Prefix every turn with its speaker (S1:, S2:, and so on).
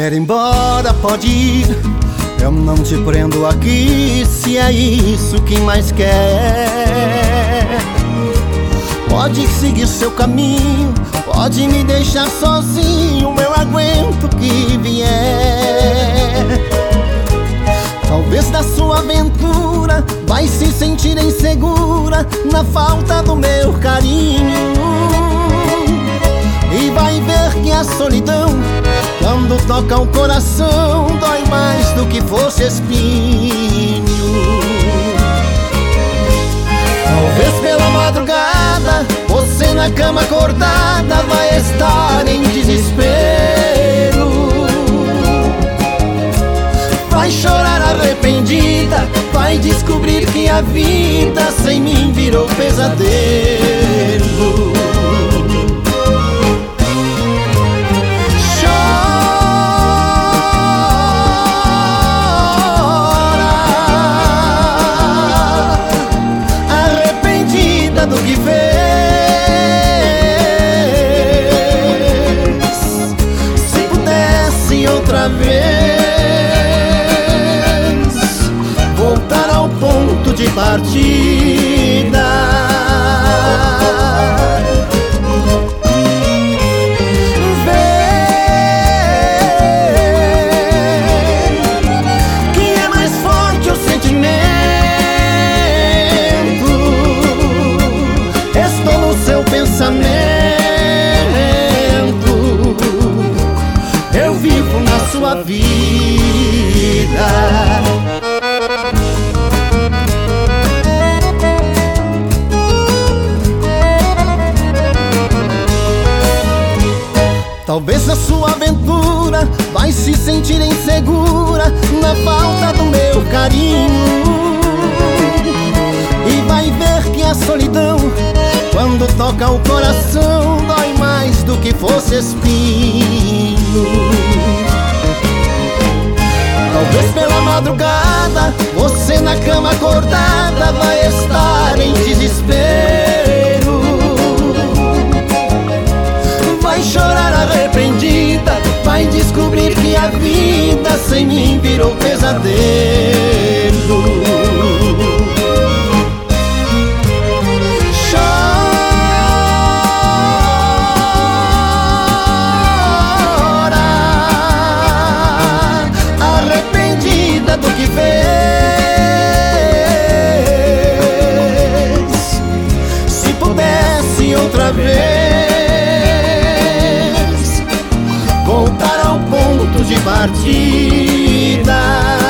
S1: quer ir embora, pode ir. Eu não te prendo aqui, se é isso que mais quer. Pode seguir seu caminho, pode me deixar sozinho, eu aguento o que vier. Talvez da sua aventura vai se sentir insegura na falta do meu carinho, e vai ver que a solidão, quando toca o coração, dói mais do que fosse espinho. Talvez pela madrugada, você na cama acordada vai estar em desespero. Vai chorar arrependida, vai descobrir que a vida sem mim virou pesadelo. Do que fez, se pudesse outra vez voltar ao ponto de partida, ver que é mais forte o sentimento. Eu vivo na sua vida. Talvez na sua aventura vai se sentir insegura na falta do meu carinho, e vai ver que a solidão, quando toca o coração, dói mais do que fosse espinho. Talvez pela madrugada, você na cama acordada vai estar em desespero. Vai chorar arrependida, vai descobrir que a vida sem mim virou pesadelo. Do que fez, se pudesse outra vez voltar ao ponto de partida.